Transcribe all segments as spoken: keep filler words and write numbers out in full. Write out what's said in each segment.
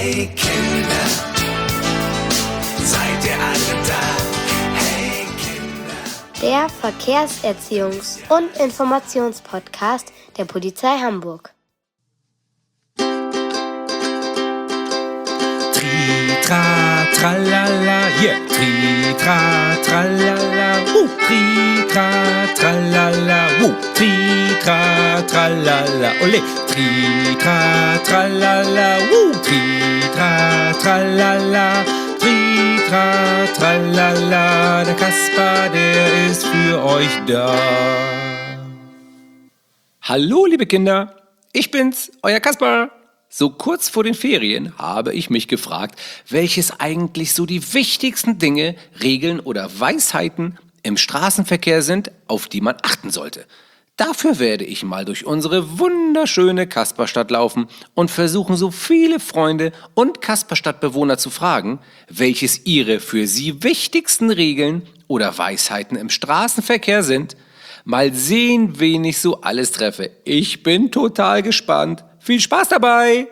Hey Kinder, seid ihr alle da? Hey Kinder. Der Verkehrserziehungs- und Informationspodcast der Polizei Hamburg. Tri, tra, tralala, yeah. Tri, tra, tralala, uh. Tri, tra, tralala, uh. Tri, tra, tralala, ole. Tri, tra, tralala, uh. Tri, tra, tralala, tri, tra, tralala. Der Kasper, der ist für euch da. Hallo, liebe Kinder. Ich bin's, euer Kasper. So kurz vor den Ferien habe ich mich gefragt, welches eigentlich so die wichtigsten Dinge, Regeln oder Weisheiten im Straßenverkehr sind, auf die man achten sollte. Dafür werde ich mal durch unsere wunderschöne Kasperstadt laufen und versuchen, so viele Freunde und Kasperstadtbewohner zu fragen, welches ihre für sie wichtigsten Regeln oder Weisheiten im Straßenverkehr sind. Mal sehen, wen ich so alles treffe. Ich bin total gespannt. Viel Spaß dabei!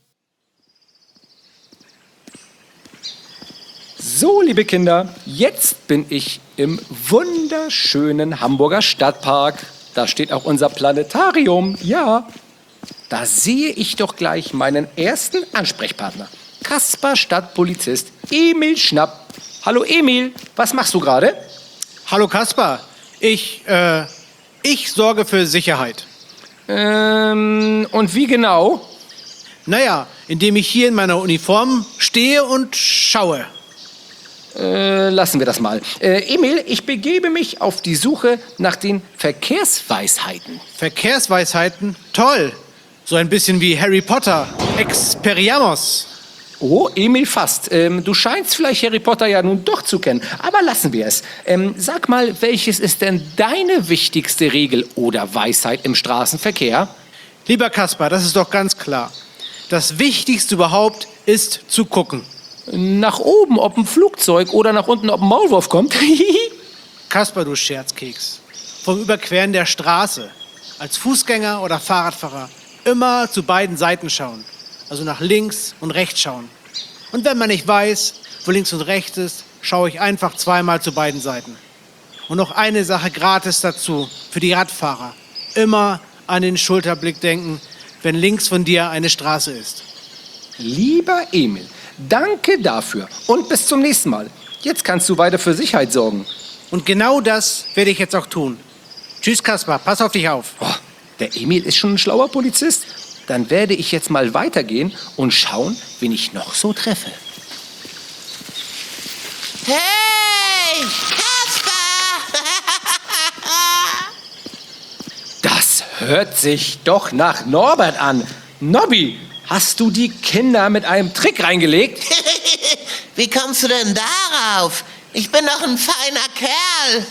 So, liebe Kinder, jetzt bin ich im wunderschönen Hamburger Stadtpark. Da steht auch unser Planetarium, ja. Da sehe ich doch gleich meinen ersten Ansprechpartner. Kasper Stadtpolizist Emil Schnapp. Hallo Emil, was machst du gerade? Hallo Kasper, ich, äh, ich sorge für Sicherheit. Ähm, und wie genau? Naja, indem ich hier in meiner Uniform stehe und schaue. Äh, lassen wir das mal. Äh, Emil, ich begebe mich auf die Suche nach den Verkehrsweisheiten. Verkehrsweisheiten? Toll! So ein bisschen wie Harry Potter. Expelliarmus. Oh, Emil, fast. Ähm, du scheinst vielleicht Harry Potter ja nun doch zu kennen, aber lassen wir es. Ähm, sag mal, welches ist denn deine wichtigste Regel oder Weisheit im Straßenverkehr? Lieber Kasper, das ist doch ganz klar. Das Wichtigste überhaupt ist zu gucken. Nach oben, ob ein Flugzeug oder nach unten, ob ein Maulwurf kommt. Kasper, du Scherzkeks. Vom Überqueren der Straße, als Fußgänger oder Fahrradfahrer, immer zu beiden Seiten schauen. Also nach links und rechts schauen. Und wenn man nicht weiß, wo links und rechts ist, schaue ich einfach zweimal zu beiden Seiten. Und noch eine Sache gratis dazu, für die Radfahrer. Immer an den Schulterblick denken, wenn links von dir eine Straße ist. Lieber Emil, danke dafür und bis zum nächsten Mal. Jetzt kannst du weiter für Sicherheit sorgen. Und genau das werde ich jetzt auch tun. Tschüss Kasper, pass auf dich auf. Oh, der Emil ist schon ein schlauer Polizist. Dann werde ich jetzt mal weitergehen und schauen, wen ich noch so treffe. Hey, Kasper! Das hört sich doch nach Norbert an. Nobby, hast du die Kinder mit einem Trick reingelegt? Wie kommst du denn darauf? Ich bin doch ein feiner Kerl.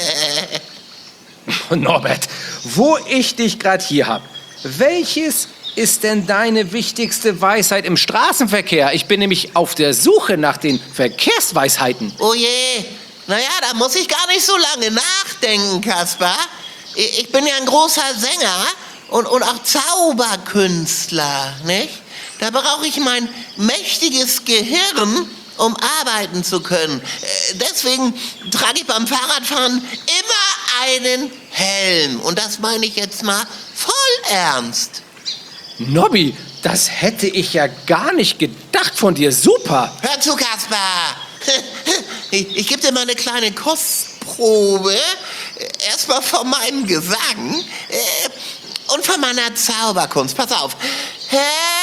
Norbert, wo ich dich gerade hier habe, welches ist denn deine wichtigste Weisheit im Straßenverkehr? Ich bin nämlich auf der Suche nach den Verkehrsweisheiten. Oh je, naja, da muss ich gar nicht so lange nachdenken, Kasper. Ich bin ja ein großer Sänger und, und auch Zauberkünstler, nicht? Da brauche ich mein mächtiges Gehirn, um arbeiten zu können. Deswegen trage ich beim Fahrradfahren immer einen Helm. Und das meine ich jetzt mal voll ernst. Nobby, das hätte ich ja gar nicht gedacht von dir. Super. Hör zu, Kasper. Ich, ich gebe dir mal eine kleine Kostprobe. Erstmal von meinem Gesang äh, und von meiner Zauberkunst. Pass auf. Hey,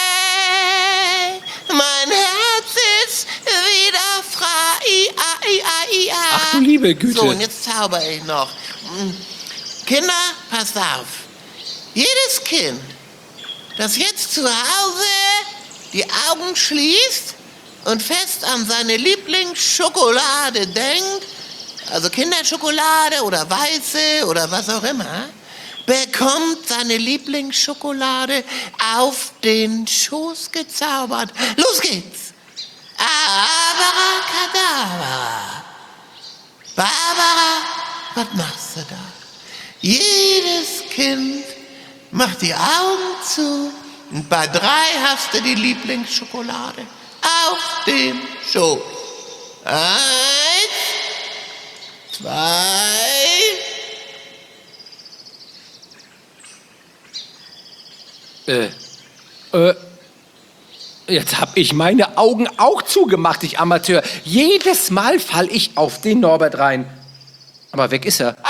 mein Herz ist wieder frei. I, I, I, I, I. Ach du liebe Güte. So, und jetzt zauber ich noch. Kinder, passt auf. Jedes Kind, das jetzt zu Hause die Augen schließt und fest an seine Lieblingsschokolade denkt, also Kinderschokolade oder weiße oder was auch immer, bekommt seine Lieblingsschokolade auf den Schoß gezaubert. Los geht's! Abracadabra! Barbara, was machst du da? Jedes Kind macht die Augen zu, Und bei drei hast du die Lieblingsschokolade auf dem Schoß. Eins, zwei. Äh, äh, jetzt hab ich meine Augen auch zugemacht, ich Amateur. Jedes Mal fall ich auf den Norbert rein. Aber weg ist er.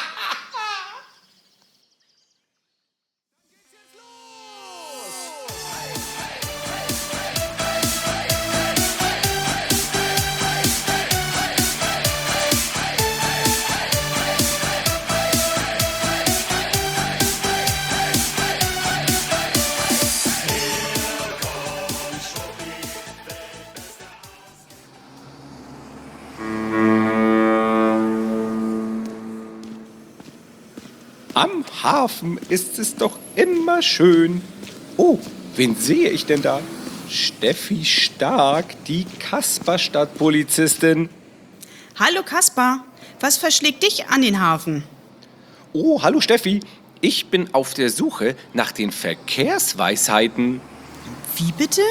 Am Hafen ist es doch immer schön. Oh, wen sehe ich denn da? Steffi Stark, die Kasperstadtpolizistin. Hallo Kaspar, was verschlägt dich an den Hafen? Oh, hallo Steffi. Ich bin auf der Suche nach den Verkehrsweisheiten. Wie bitte?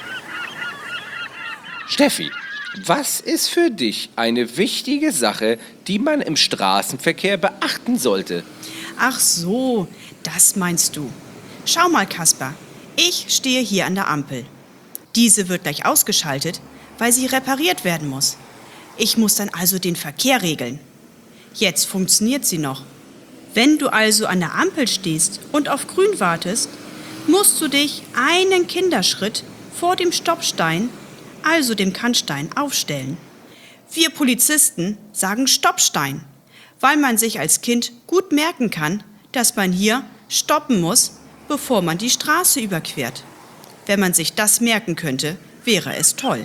Steffi, was ist für dich eine wichtige Sache, die man im Straßenverkehr beachten sollte? Ach so, das meinst du. Schau mal, Kaspar, ich stehe hier an der Ampel. Diese wird gleich ausgeschaltet, weil sie repariert werden muss. Ich muss dann also den Verkehr regeln. Jetzt funktioniert sie noch. Wenn du also an der Ampel stehst und auf Grün wartest, musst du dich einen Kinderschritt vor dem Stoppstein, also dem Kannstein, aufstellen. Wir Polizisten sagen Stoppstein, weil man sich als Kind gut merken kann, dass man hier stoppen muss, bevor man die Straße überquert. Wenn man sich das merken könnte, wäre es toll.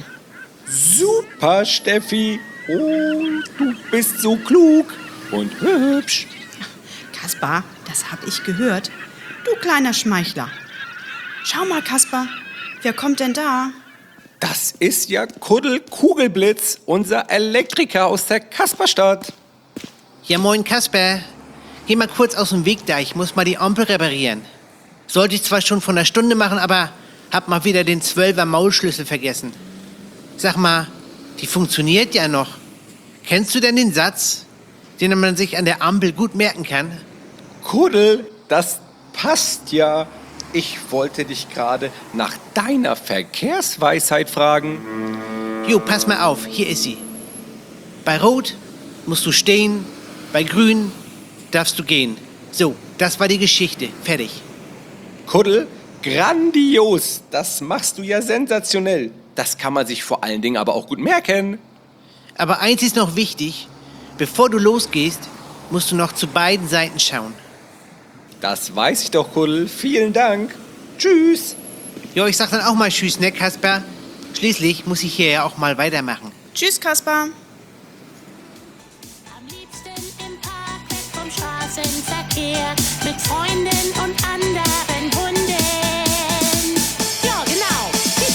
Super, Steffi. Oh, du bist so klug und hübsch. Kaspar, das hab ich gehört. Du kleiner Schmeichler. Schau mal, Kaspar, wer kommt denn da? Das ist ja Kuddel Kugelblitz, unser Elektriker aus der Kasperstadt. Ja, moin Kasper. Geh mal kurz aus dem Weg da, ich muss mal die Ampel reparieren. Sollte ich zwar schon von einer Stunde machen, aber hab mal wieder den Zwölfer Maulschlüssel vergessen. Sag mal, die funktioniert ja noch. Kennst du denn den Satz, den man sich an der Ampel gut merken kann? Kuddel, das passt ja. Ich wollte dich gerade nach deiner Verkehrsweisheit fragen. Jo, pass mal auf, hier ist sie. Bei Rot musst du stehen, bei Grün darfst du gehen. So, das war die Geschichte. Fertig. Kuddel, grandios. Das machst du ja sensationell. Das kann man sich vor allen Dingen aber auch gut merken. Aber eins ist noch wichtig. Bevor du losgehst, musst du noch zu beiden Seiten schauen. Das weiß ich doch, Kuddel. Vielen Dank. Tschüss. Jo, ich sag dann auch mal Tschüss, ne, Kasper? Schließlich muss ich hier ja auch mal weitermachen. Tschüss, Kaspar. Am liebsten im Park, weg vom Straßenverkehr, mit Freunden und anderen Hunden. Ja, genau.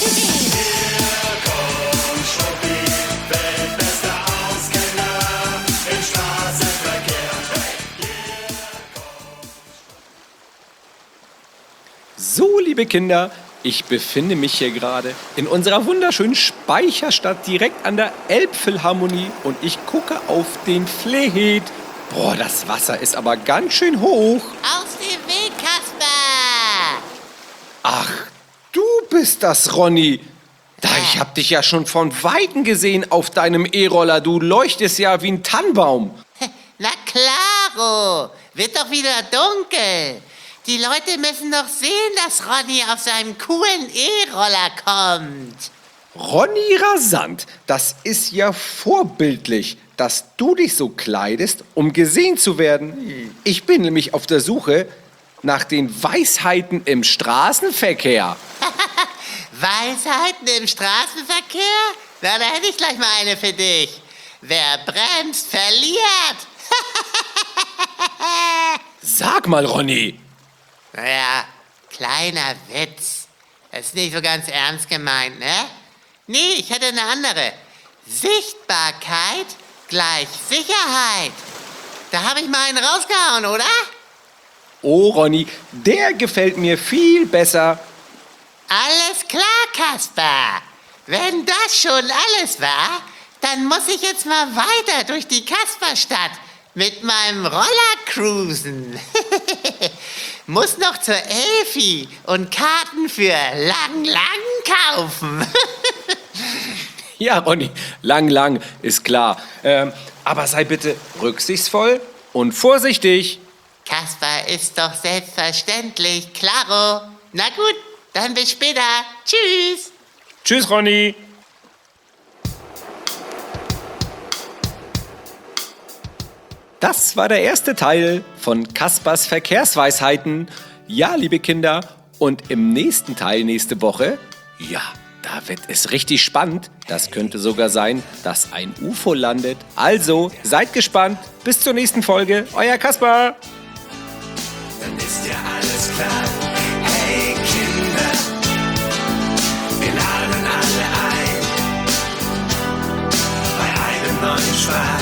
So, liebe Kinder, ich befinde mich hier gerade in unserer wunderschönen Speicherstadt direkt an der Elbphilharmonie und ich gucke auf den Fleet. Boah, das Wasser ist aber ganz schön hoch. Aus dem Weg, Kasper! Ach, du bist das, Ronny. Da, ich hab dich ja schon von Weitem gesehen auf deinem E-Roller. Du leuchtest ja wie ein Tannenbaum. Na klaro, wird doch wieder dunkel. Die Leute müssen doch sehen, dass Ronny auf seinem coolen E-Roller kommt. Ronny Rasant, das ist ja vorbildlich, dass du dich so kleidest, um gesehen zu werden. Ich bin nämlich auf der Suche nach den Weisheiten im Straßenverkehr. Weisheiten im Straßenverkehr? Na, da hätte ich gleich mal eine für dich. Wer bremst, verliert. Sag mal, Ronny. Naja, kleiner Witz. Das ist nicht so ganz ernst gemeint, ne? Nee, ich hätte eine andere. Sichtbarkeit gleich Sicherheit. Da habe ich mal einen rausgehauen, oder? Oh, Ronny, der gefällt mir viel besser. Alles klar, Kasper. Wenn das schon alles war, dann muss ich jetzt mal weiter durch die Kasperstadt mit meinem Roller cruisen. Muss noch zur Elfi und Karten für Lang Lang kaufen. Ja, Ronny, lang, lang, ist klar. Ähm, aber sei bitte rücksichtsvoll und vorsichtig. Kasper ist doch selbstverständlich, klaro. Na gut, dann bis später. Tschüss. Tschüss, Ronny. Das war der erste Teil von Kaspers Verkehrsweisheiten. Ja, liebe Kinder, und im nächsten Teil nächste Woche, ja, da wird es richtig spannend. Das könnte sogar sein, dass ein U F O landet. Also, seid gespannt. Bis zur nächsten Folge. Euer Kasper. Dann ist ja alles klar. Hey Kinder, wir laden alle ein bei einem neuen Spaß.